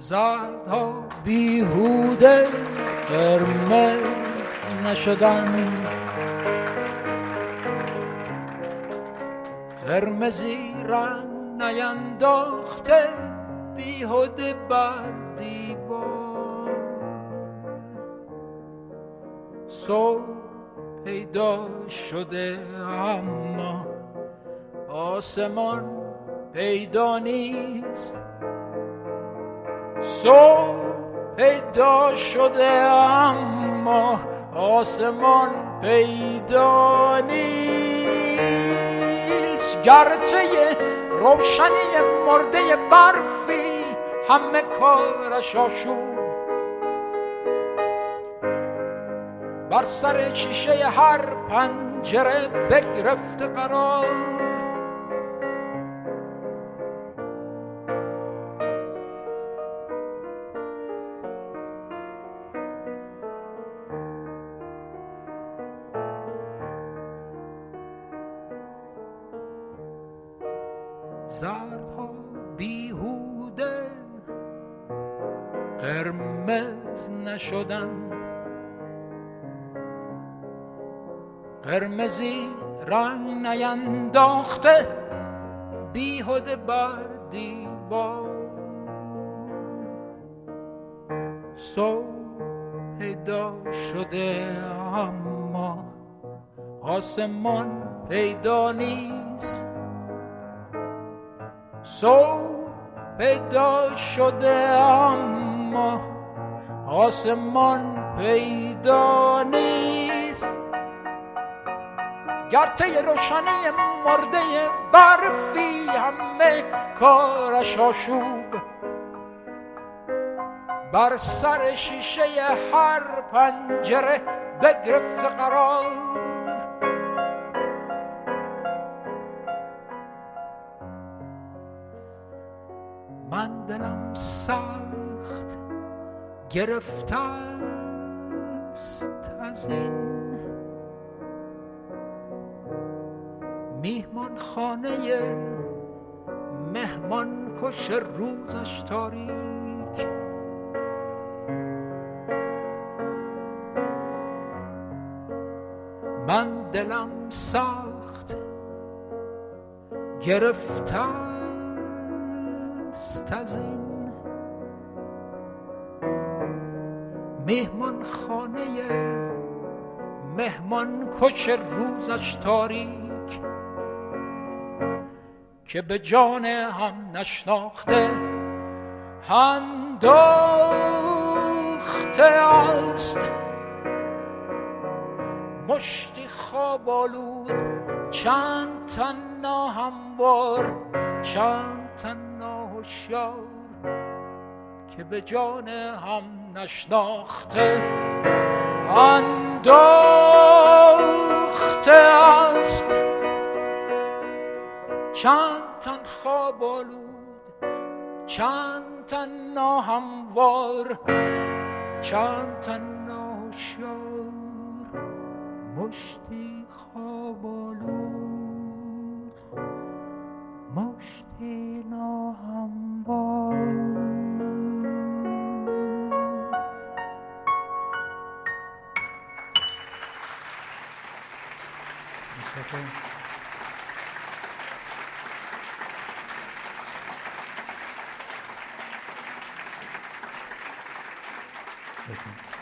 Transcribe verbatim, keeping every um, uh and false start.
زردها بیهوده قرمز نشدن، قرمزی رنگ نینداخته بیهوده بر دیوار. صبح پیدا شده اما آسمان پیدا نیست. صبح پیدا شده اما آسمان پیدا نیست. گرچه روشنی مرده برفی همه کارش آشوب، بر سر شیشه هر پنجره بگرفته قرار. زردها بیهوده قرمز نشدن، قرمزی رنگ نینداخته بیهوده بر دیوار. صبح پیدا شده اما آسمان پیدا نیست. صبح پیدا شده اما آسمان پیدا نیست. گرچه روشنی مرده برفی همه کارش آشوب، بر سر شیشه هر پنجره بگرفته قرار. من دلم سخت گرفته است از این میهمان خانه مهمان کش روزش تاریک. من دلم سخت گرفته است از این میهمان خانه مهمان کش روزش تاریک، که به جان هم نشناخته انداخته است. مشتی خواب آلود چند تن ناهموار، چند تن ناهوشیار، که به جان هم نشناخته انداخته است. چند تن خواب آلود، چند تن ناهموار، چند تن ناهوشیار، مشتی خواب آلود، مشتی ناهموار. Thank you.